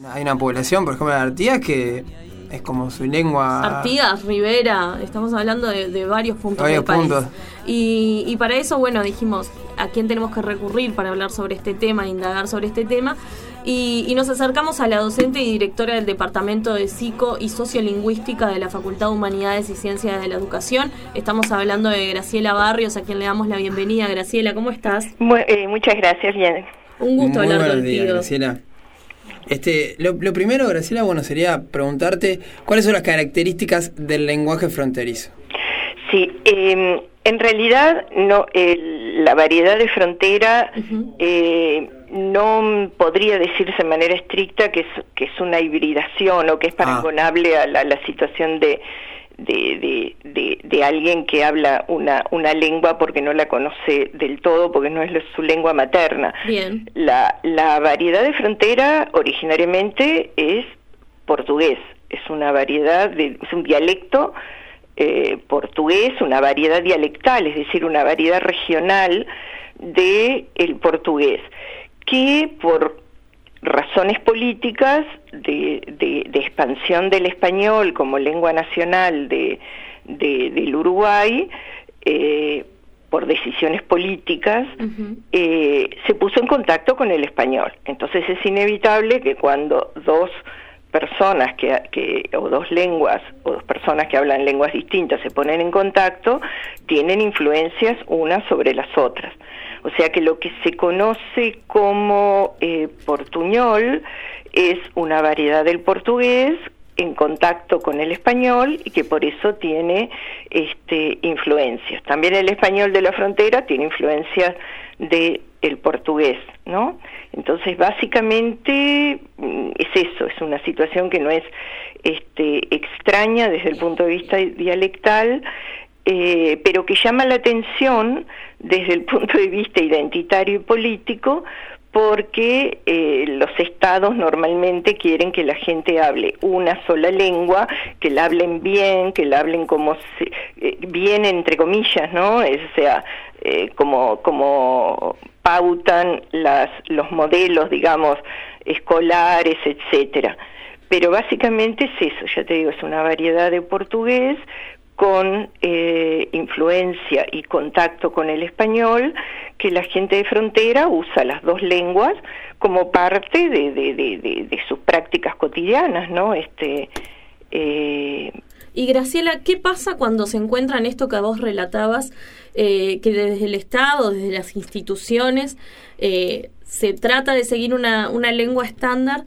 Hay una población, por ejemplo, de Artigas que es como su lengua... Artigas, Rivera, estamos hablando de varios puntos del país. Y para eso, bueno, dijimos a quién tenemos que recurrir para hablar sobre este tema, indagar sobre este tema. Y nos acercamos a la docente y directora del Departamento de Psico y Sociolingüística de la Facultad de Humanidades y Ciencias de la Educación. Estamos hablando de Graciela Barrios, a quien le damos la bienvenida. Graciela, ¿cómo estás? Muchas gracias, bien. Un gusto hablar contigo. Buenos días, Graciela. Lo primero, Graciela, sería preguntarte cuáles son las características del lenguaje fronterizo. Sí, en realidad no, la variedad de frontera no podría decirse de manera estricta que es una hibridación o que es paragonable a la situación de alguien que habla una lengua porque no la conoce del todo, porque no es su lengua materna. Bien. La variedad de frontera originariamente es portugués, es una variedad, es un dialecto portugués, una variedad dialectal, es decir, una variedad regional del portugués, que por razones políticas de expansión del español como lengua nacional del Uruguay, por decisiones políticas, se puso en contacto con el español. Entonces es inevitable que cuando dos personas o dos lenguas o dos personas que hablan lenguas distintas se ponen en contacto, tienen influencias unas sobre las otras. O sea que lo que se conoce como portuñol es una variedad del portugués en contacto con el español y que por eso tiene influencias. También el español de la frontera tiene influencias del portugués, ¿no? Entonces básicamente es eso, es una situación que no es extraña desde el punto de vista dialectal, pero que llama la atención desde el punto de vista identitario y político, porque los estados normalmente quieren que la gente hable una sola lengua, que la hablen bien, que la hablen como bien entre comillas, ¿no? O sea, como pautan los modelos, digamos, escolares, etcétera. Pero básicamente es eso, ya te digo, es una variedad de portugués con influencia y contacto con el español, que la gente de frontera usa las dos lenguas como parte de sus prácticas cotidianas, ¿no? Y Graciela, ¿qué pasa cuando se encuentran esto que vos relatabas, que desde el Estado, desde las instituciones, se trata de seguir una lengua estándar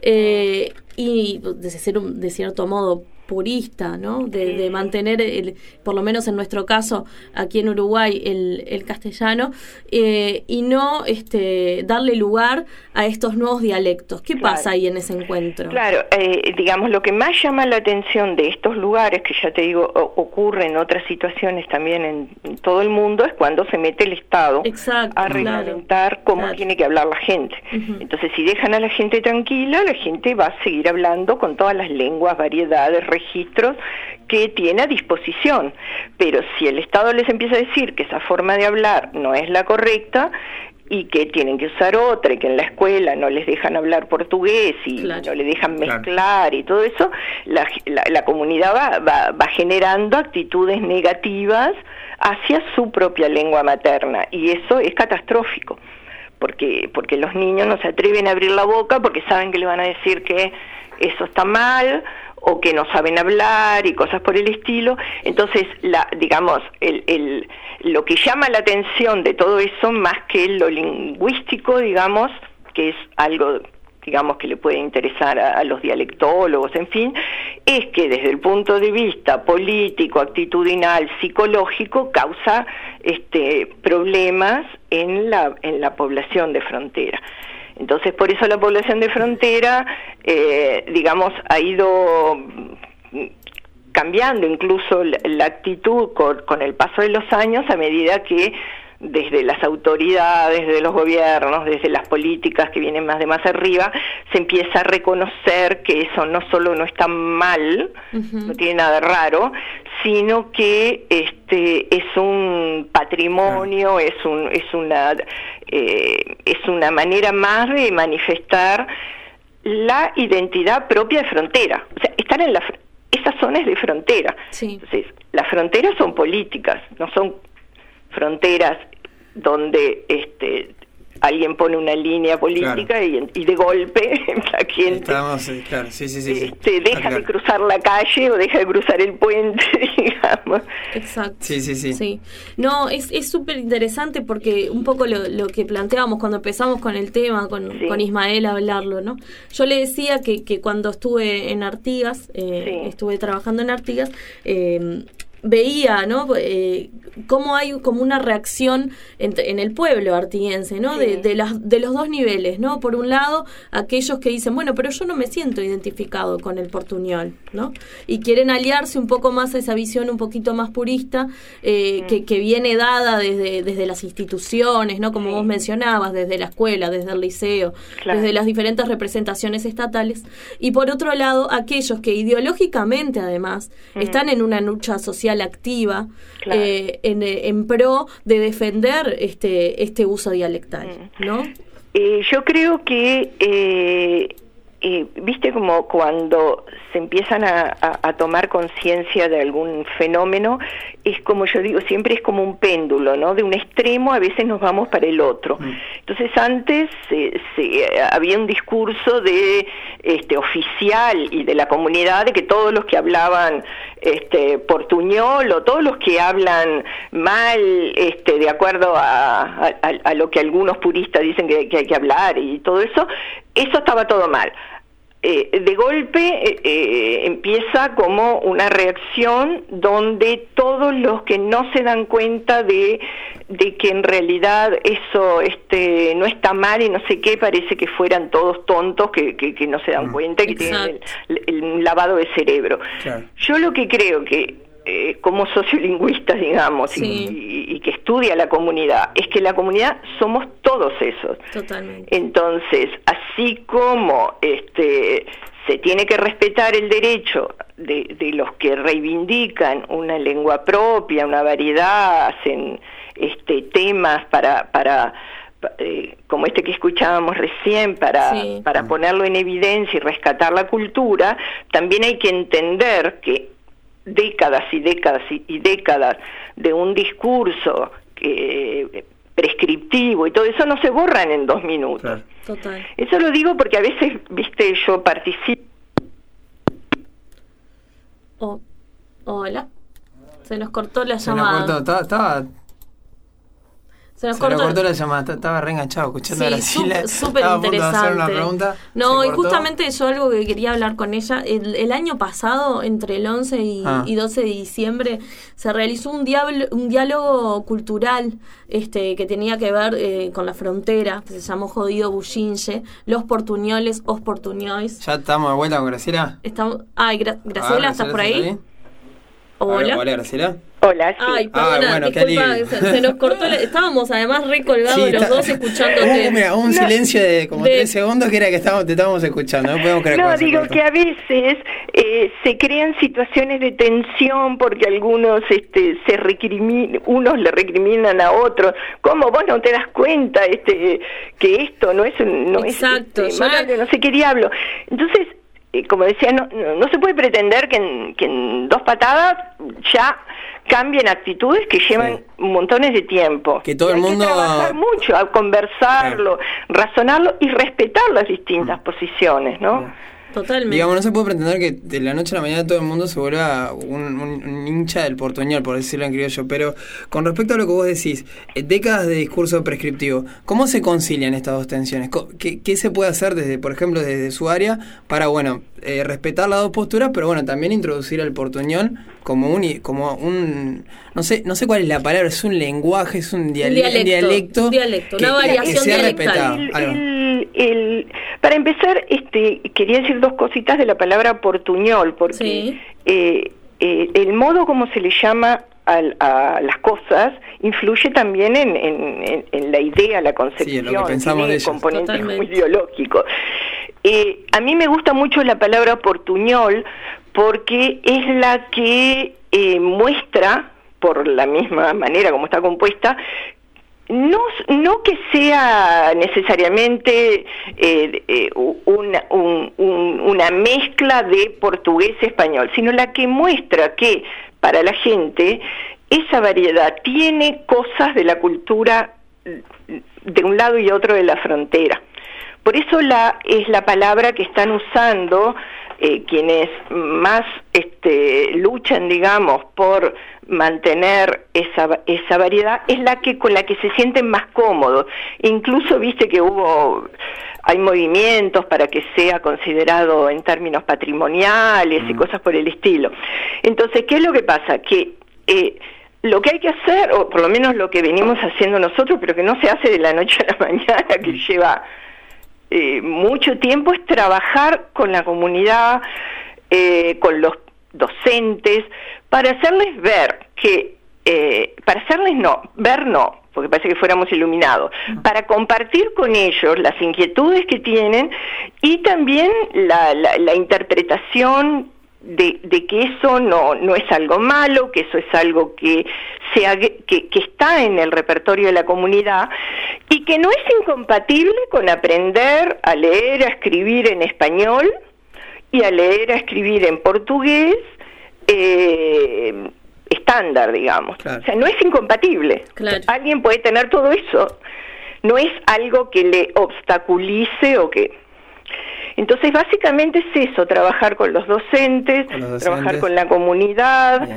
y de ser de cierto modo purista, ¿no? De mantener, por lo menos en nuestro caso, aquí en Uruguay, el castellano, y no darle lugar a estos nuevos dialectos? ¿Qué pasa ahí en ese encuentro? Claro, digamos, lo que más llama la atención de estos lugares, que ya te digo, ocurre en otras situaciones también en todo el mundo, es cuando se mete el Estado a reglamentar cómo tiene que hablar la gente. Entonces, si dejan a la gente tranquila, la gente va a seguir hablando con todas las lenguas, variedades, registros que tiene a disposición. Pero si el Estado les empieza a decir que esa forma de hablar no es la correcta y que tienen que usar otra, y que en la escuela no les dejan hablar portugués y no les dejan mezclar y todo eso, la comunidad va generando actitudes negativas hacia su propia lengua materna, y eso es catastrófico, porque los niños no se atreven a abrir la boca porque saben que le van a decir que eso está mal o que no saben hablar y cosas por el estilo. Entonces, digamos, lo que llama la atención de todo eso, más que lo lingüístico, digamos, que es algo, digamos, que le puede interesar a los dialectólogos, en fin, es que desde el punto de vista político, actitudinal, psicológico, causa problemas en la población de frontera. Entonces, por eso la población de frontera, digamos, ha ido cambiando incluso la actitud con el paso de los años, a medida que desde las autoridades, desde los gobiernos, desde las políticas que vienen más de más arriba, se empieza a reconocer que eso no solo no está mal, no tiene nada raro, sino que es un patrimonio, es una manera más de manifestar la identidad propia de frontera. O sea, están en esas zonas de frontera. Sí. Entonces, las fronteras son políticas, no son fronteras donde alguien pone una línea política, claro, y de golpe la gente claro, sí. Deja claro. de cruzar la calle o deja de cruzar el puente, digamos. Exacto. Sí. No, es súper interesante porque un poco lo que planteábamos cuando empezamos con el tema, con Ismael a hablarlo, ¿no? Yo le decía que cuando estuve en Artigas, estuve trabajando en Artigas, veía, ¿no? Cómo hay como una reacción en el pueblo artiguense, ¿no? Sí. De los dos niveles, ¿no? Por un lado, aquellos que dicen, bueno, pero yo no me siento identificado con el portuñol, ¿no? Y quieren aliarse un poco más a esa visión un poquito más purista, que viene dada desde las instituciones, ¿no? Como vos mencionabas, desde la escuela, desde el liceo, claro, desde las diferentes representaciones estatales. Y por otro lado, aquellos que ideológicamente, además, están en una lucha social activa, claro, en pro de defender este uso dialectal, ¿no? Yo creo que viste como cuando se empiezan a tomar conciencia de algún fenómeno, es como yo digo, siempre es como un péndulo, ¿no? De un extremo a veces nos vamos para el otro. Entonces antes había un discurso de oficial y de la comunidad de que todos los que hablaban portuñol o todos los que hablan mal, de acuerdo a lo que algunos puristas dicen que hay que hablar y todo eso estaba todo mal. De golpe empieza como una reacción donde todos los que no se dan cuenta de que en realidad eso no está mal y no sé qué, parece que fueran todos tontos que no se dan cuenta y que tienen el lavado de cerebro. Claro. Yo lo que creo que como sociolingüistas, digamos, y que estudia la comunidad, es que la comunidad somos todos esos. Totalmente. Entonces, así como se tiene que respetar el derecho de los que reivindican una lengua propia, una variedad, hacen temas para como que escuchábamos recién, para ponerlo en evidencia y rescatar la cultura, también hay que entender que décadas y décadas y décadas de un discurso prescriptivo y todo eso no se borran en 2 minutos. Claro. Total. Eso lo digo porque a veces, viste, yo participo. Hola. Se nos cortó la llamada. Se nos cortó la llamada, estaba reenganchado escuchando a Graciela. Súper interesante. Hacer una pregunta, no, y justamente yo algo que quería hablar con ella, el año pasado, entre el 11 y 12 de diciembre, se realizó un diálogo cultural que tenía que ver con la frontera, que se llamó Jodido Bullinche, los portuñoles, os portuñois. ¿Ya estamos de vuelta con Graciela? Graciela, ¿estás por ahí? Hola. Hola, Graciela. Hola, sí. Ay, perdona, disculpa, se nos cortó. Estábamos además recolgados los dos escuchándote. Mira, un silencio de como 3 segundos que era que te estábamos escuchando. No podemos creer. No, digo que a veces se crean situaciones de tensión porque algunos unos le recriminan a otros. ¿Cómo vos no te das cuenta que esto no es exacto, malo, no sé qué diablo? Entonces, como decía, no se puede pretender que en 2 patadas ya cambien actitudes que llevan montones de tiempo. Que todo el mundo... Hay que trabajar mucho, a conversarlo, razonarlo y respetar las distintas posiciones, ¿no? Totalmente. Digamos, no se puede pretender que de la noche a la mañana todo el mundo se vuelva un hincha del portuñol, por decirlo en criollo, pero con respecto a lo que vos decís, décadas de discurso prescriptivo, ¿cómo se concilian estas dos tensiones? ¿Qué se puede hacer por ejemplo, desde su área para, respetar las dos posturas, pero también introducir al portuñol como un no sé cuál es la palabra, es un lenguaje, es un dialecto, una variación dialectal. Para empezar, quería decir 2 cositas de la palabra portuñol, porque el modo como se le llama a las cosas influye también en la idea, la concepción, lo que pensamos de ellos. Componentes muy ideológicos. A mí me gusta mucho la palabra portuñol porque es la que muestra, por la misma manera como está compuesta, no que sea necesariamente una mezcla de portugués-español, sino la que muestra que para la gente esa variedad tiene cosas de la cultura de un lado y otro de la frontera. Por eso es la palabra que están usando quienes más luchan, digamos, por mantener esa variedad, es con la que se sienten más cómodos. Incluso viste que hay movimientos para que sea considerado en términos patrimoniales y cosas por el estilo. Entonces, ¿qué es lo que pasa? Que lo que hay que hacer, o por lo menos lo que venimos haciendo nosotros, pero que no se hace de la noche a la mañana, que lleva mucho tiempo, es trabajar con la comunidad, con los docentes, para hacerles ver que, ver no, porque parece que fuéramos iluminados, para compartir con ellos las inquietudes que tienen y también la interpretación de que eso no es algo malo, que eso es algo que está en el repertorio de la comunidad y que no es incompatible con aprender a leer, a escribir en español y a leer, a escribir en portugués estándar, digamos. Claro. O sea, no es incompatible. Claro. Alguien puede tener todo eso. No es algo que le obstaculice o que... Entonces, básicamente es eso, trabajar con los docentes, trabajar con la comunidad.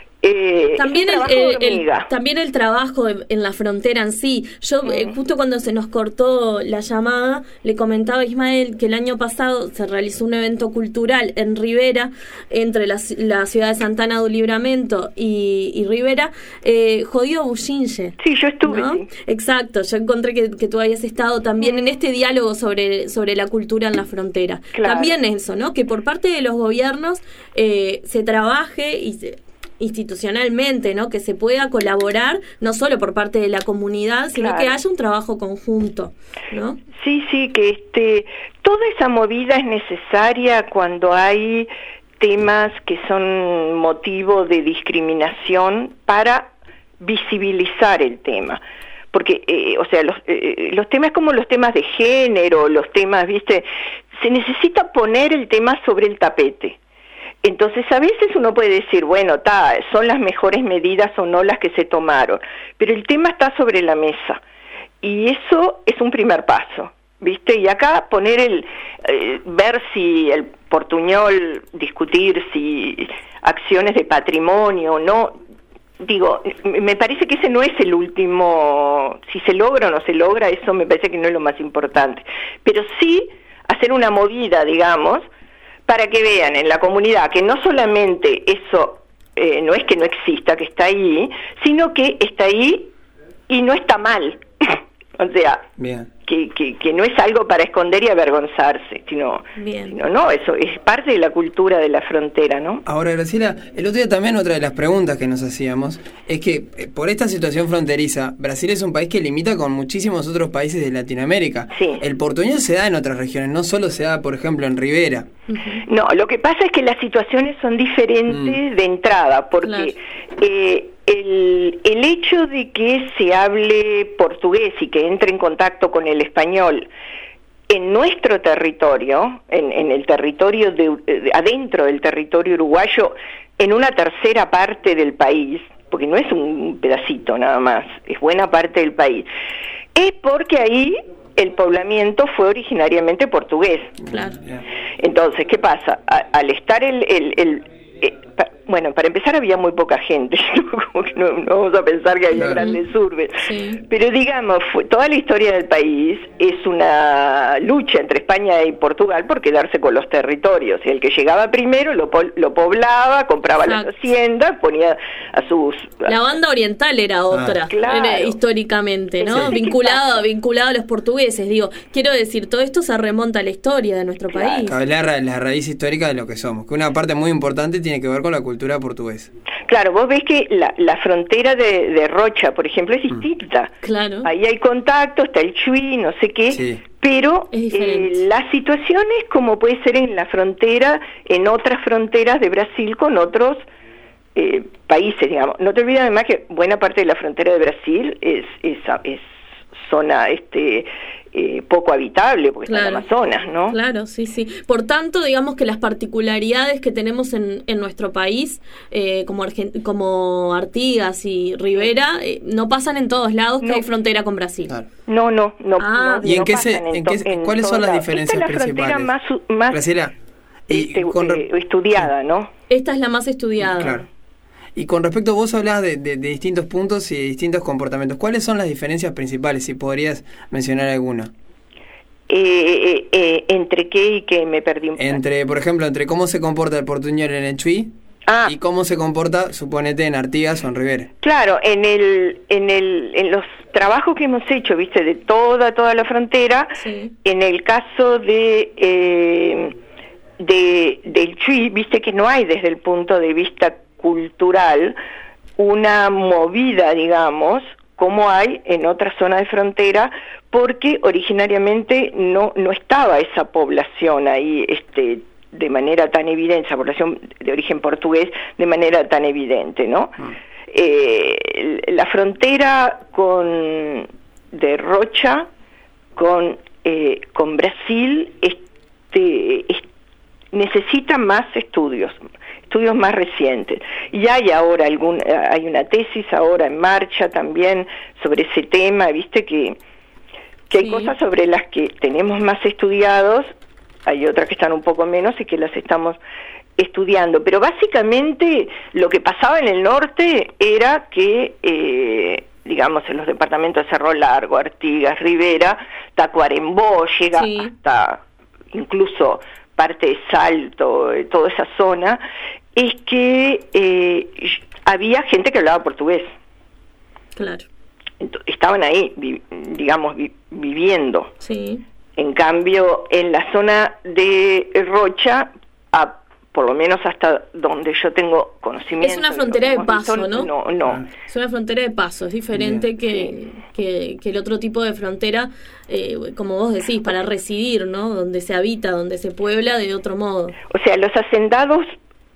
También el trabajo en la frontera en sí. Yo justo cuando se nos cortó la llamada le comentaba a Ismael que el año pasado se realizó un evento cultural en Rivera entre la ciudad de Santana do Livramento y Rivera, Jodido Bullinge. Sí, yo estuve, ¿no? Sí. Exacto, yo encontré que tú habías estado también en este diálogo sobre la cultura en la frontera. Claro. También eso, ¿no? Que por parte de los gobiernos se trabaje institucionalmente, ¿no? Que se pueda colaborar no solo por parte de la comunidad, sino claro, que haya un trabajo conjunto, ¿no? Sí, que toda esa movida es necesaria cuando hay temas que son motivo de discriminación para visibilizar el tema. Porque, los temas como los temas de género, los temas, ¿viste? Se necesita poner el tema sobre el tapete. Entonces, a veces uno puede decir, bueno, son las mejores medidas o no las que se tomaron, pero el tema está sobre la mesa, y eso es un primer paso, ¿viste? Y acá poner ver si el portuñol, discutir si acciones de patrimonio o no, digo, me parece que ese no es el último, si se logra o no se logra, eso me parece que no es lo más importante, pero sí hacer una movida, digamos, para que vean en la comunidad que no solamente eso no es que no exista, que está ahí, sino que está ahí y no está mal. O sea, bien, que no es algo para esconder y avergonzarse, sino no, eso es parte de la cultura de la frontera, ¿no? Ahora, Graciela, el otro día también otra de las preguntas que nos hacíamos es que por esta situación fronteriza, Brasil es un país que limita con muchísimos otros países de Latinoamérica. Sí. El portuñol se da en otras regiones, no solo se da, por ejemplo, en Rivera. No, lo que pasa es que las situaciones son diferentes de entrada, porque el hecho de que se hable portugués y que entre en contacto con el español en nuestro territorio, en el territorio adentro del territorio uruguayo, en una tercera parte del país, porque no es un pedacito nada más, es buena parte del país, es porque ahí el poblamiento fue originariamente portugués. Claro. Entonces, ¿qué pasa? Al estar bueno, para empezar había muy poca gente, como que no vamos a pensar que había grandes urbes, pero digamos, toda la historia del país es una lucha entre España y Portugal por quedarse con los territorios, y el que llegaba primero lo poblaba, compraba las haciendas, ponía a sus... La banda oriental era otra, era históricamente, ¿no? Vinculado a los portugueses, digo, quiero decir, todo esto se remonta a la historia de nuestro país. La raíz histórica de lo que somos, que una parte muy importante tiene que ver con la cultura portuguesa. Claro, vos ves que la frontera de Rocha, por ejemplo, es distinta. Claro. Ahí hay contacto, está el Chuy, no sé qué, pero las situaciones como puede ser en la frontera, en otras fronteras de Brasil con otros países, digamos. No te olvides además que buena parte de la frontera de Brasil es zona poco habitable, porque está en Amazonas, ¿no? Claro, sí, sí. Por tanto, digamos que las particularidades que tenemos en nuestro país, como Artigas y Rivera, no pasan en todos lados que hay frontera con Brasil. Claro. No. ¿Y cuáles son las diferencias principales? Esta es la frontera más Graciela, estudiada, ¿no? Esta es la más estudiada. Claro. Y con respecto, vos hablás de distintos puntos y de distintos comportamientos. ¿Cuáles son las diferencias principales, si podrías mencionar alguna? ¿Entre qué y qué? Me perdí un poco. Por ejemplo, entre cómo se comporta el portuñol en el Chuy y cómo se comporta, suponete, en Artigas o en Rivera. Claro, en los trabajos que hemos hecho, viste, de toda la frontera, sí. En el caso del Chuy, viste que no hay desde el punto de vista cultural una movida, digamos, como hay en otras zonas de frontera, porque originariamente no estaba esa población ahí de manera tan evidente, esa población de origen portugués de manera tan evidente, ¿no? La frontera de Rocha con Brasil necesita más estudios más recientes. Y hay ahora hay una tesis ahora en marcha también sobre ese tema, viste que hay cosas sobre las que tenemos más estudiados, hay otras que están un poco menos y que las estamos estudiando, pero básicamente lo que pasaba en el norte era que digamos en los departamentos de Cerro Largo, Artigas, Rivera, Tacuarembó, llega hasta incluso parte de Salto, toda esa zona, es que había gente que hablaba portugués. Claro. Estaban ahí, digamos, viviendo. Sí. En cambio, en la zona de Rocha, por lo menos hasta donde yo tengo conocimiento... Es una frontera de paso, ¿no? No. Es una frontera de paso, es diferente que el otro tipo de frontera, como vos decís, para residir, ¿no? Donde se habita, donde se puebla de otro modo. O sea, los hacendados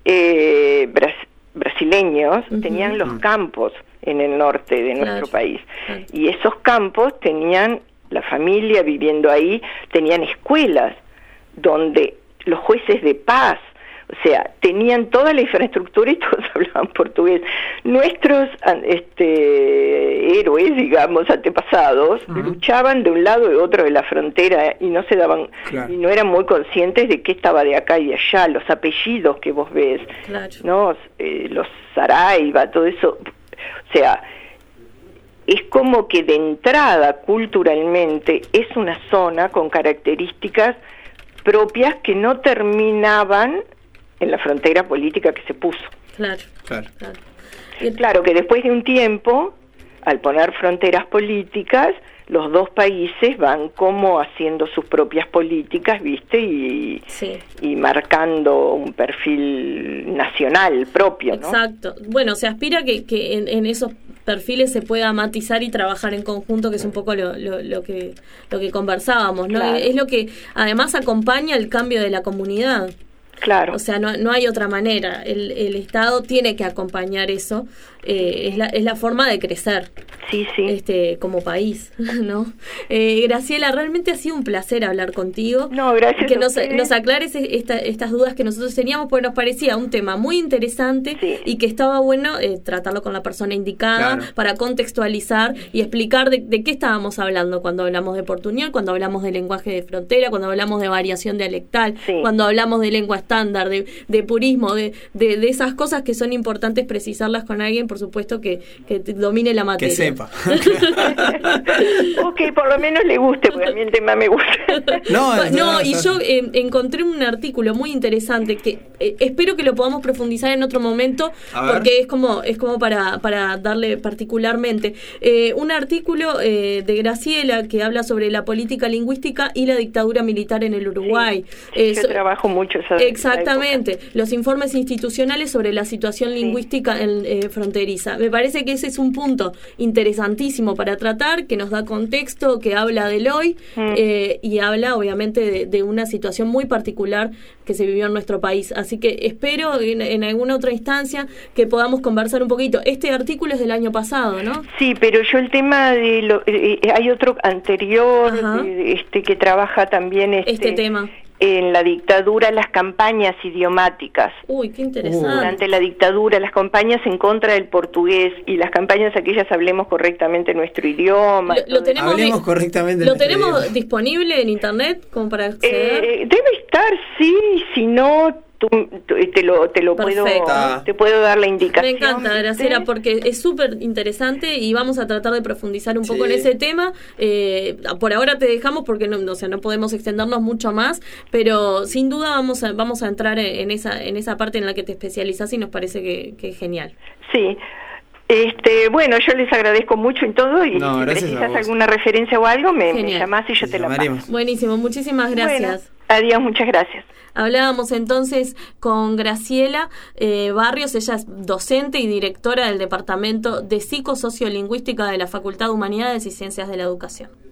brasileños tenían los campos en el norte de nuestro país. Claro. Y esos campos tenían la familia viviendo ahí, tenían escuelas donde los jueces de paz, o sea, tenían toda la infraestructura y todos hablaban portugués. Nuestros héroes, digamos, antepasados, luchaban de un lado y de otro de la frontera y no se daban, y no eran muy conscientes de qué estaba de acá y de allá, los apellidos que vos ves, ¿no? Los Saraiva, todo eso, o sea, es como que de entrada culturalmente es una zona con características propias que no terminaban en la frontera política que se puso. Claro que después de un tiempo, al poner fronteras políticas, los dos países van como haciendo sus propias políticas, ¿viste? Y marcando un perfil nacional propio, ¿no? Exacto. Bueno, se aspira que en esos perfiles se pueda matizar y trabajar en conjunto, que es un poco lo que conversábamos, ¿no? Claro. Es lo que además acompaña el cambio de la comunidad. Claro. O sea, no hay otra manera. El Estado tiene que acompañar eso. Es la forma de crecer. Sí. Como país, ¿no? Graciela, realmente ha sido un placer hablar contigo. No, gracias. Que nos aclares estas dudas que nosotros teníamos, porque nos parecía un tema muy interesante y que estaba bueno tratarlo con la persona indicada para contextualizar y explicar de qué estábamos hablando cuando hablamos de portuñol, cuando hablamos de lenguaje de frontera, cuando hablamos de variación dialectal, cuando hablamos de lengua estándar, de purismo, de esas cosas que son importantes precisarlas con alguien, por supuesto, que domine la materia. Que sepa. O que por lo menos le guste, porque a mí el tema me gusta. Y yo encontré un artículo muy interesante que espero que lo podamos profundizar en otro momento, porque es como para darle particularmente. Un artículo de Graciela que habla sobre la política lingüística y la dictadura militar en el Uruguay. Yo trabajo mucho esa Exactamente, los informes institucionales sobre la situación lingüística fronteriza. Me parece que ese es un punto interesante interesantísimo para tratar, que nos da contexto, que habla del hoy y habla obviamente de una situación muy particular que se vivió en nuestro país. Así que espero en alguna otra instancia que podamos conversar un poquito. Este artículo es del año pasado, ¿no? Sí, pero yo el tema de hay otro anterior que trabaja también este tema en la dictadura, las campañas idiomáticas. Uy, qué interesante. Durante la dictadura, las campañas en contra del portugués y las campañas aquellas hablemos correctamente nuestro idioma. Hablemos correctamente. ¿Lo tenemos disponible en internet como para acceder? Debe estar, sí, si no te puedo dar la indicación. Me encanta, Graciela, porque es súper interesante y vamos a tratar de profundizar un poco en ese tema. Por ahora te dejamos porque no podemos extendernos mucho más, pero sin duda vamos a entrar en esa parte en la que te especializás y nos parece que es genial. Sí. Bueno, yo les agradezco mucho en todo y si precisas alguna referencia o algo, me llamás y yo te la paso. Buenísimo, muchísimas gracias. Bueno, adiós, muchas gracias. Hablábamos entonces con Graciela Barrios, ella es docente y directora del Departamento de Psicosociolingüística de la Facultad de Humanidades y Ciencias de la Educación.